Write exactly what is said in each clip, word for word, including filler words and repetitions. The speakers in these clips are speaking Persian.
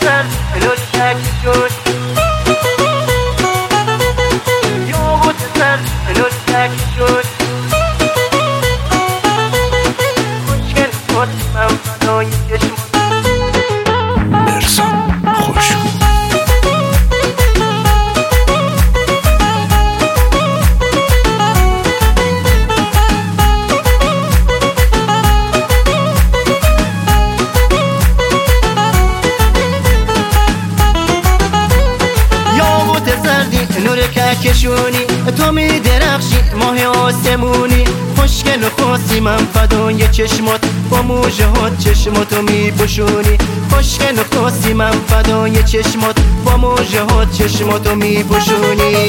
سر نور کهکشون یاقوت سر نور کهکشون خوشگل کن من فدای چشمات مرزا خوش نور کهکشونی تو می درخشی ماه آسمونی خوشگل و خاصی من فدای چشمات با موجه ها چشماتو می پوشونی خوشگل و خاصی من فدای چشمات با موجه ها چشماتو می پوشونی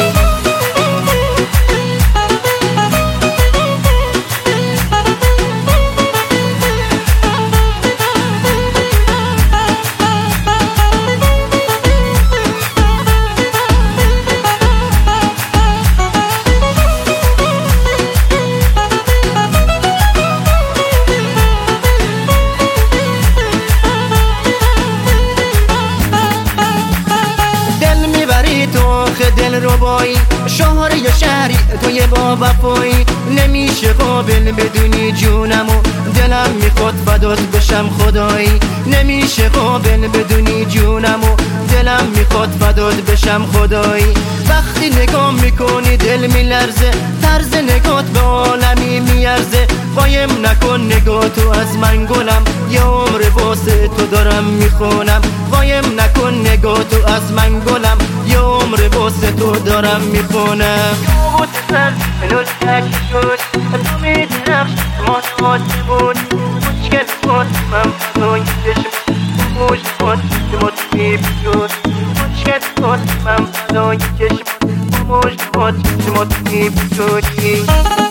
دل ربایی شهر یا شهری توی با وفایی نمیشه قابل بدونی جونمو دلم میخواد فدات بشم خدایی نمیشه قابل بدونی جونمو دلم میخواد فدات بشم خدایی وقتی نگاه میکنی دل میلرزه طرز نگات به عالمی میارزه قایم نکن نگاه تو از من گلم یه عمر واسه تو دارم میخونم قایم نکن نگاه تو از من گلم یه عمر واسه تو دارم میخونم یاقوت سر نور کهکشون تو می درخشی ماه آسمون خوشگل کن من فدای چشمات موج کن چشمات می پوشون خوشگل کن من فدای چشمات موج کن چشمات می پوشونی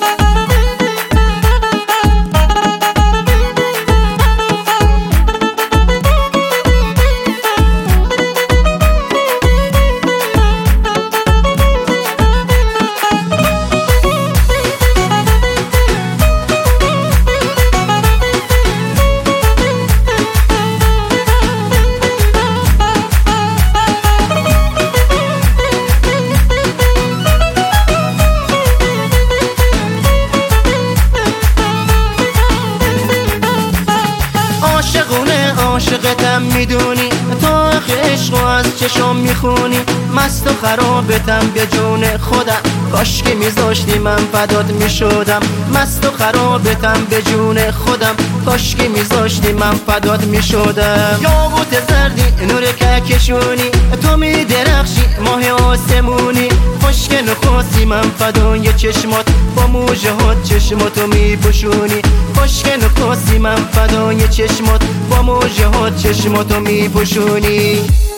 عاشقتم میدونی تو آخه عشقو از چشم میخونی مست و خرابتم به جون خودم کاش که میذاشتی من فدات میشدم مست و خرابتم به جون خودم کاش که میذاشتی من فدات میشدم یاقوت زردی نور کهکشونی تو می درخشی ماه آسمونی خوشگل و خاصی من فدای چشمات با موجه ها چشماتو میپوشونی خوشگل و خاصی من فدای چشمات با موجه ها چشماتو میپوشونی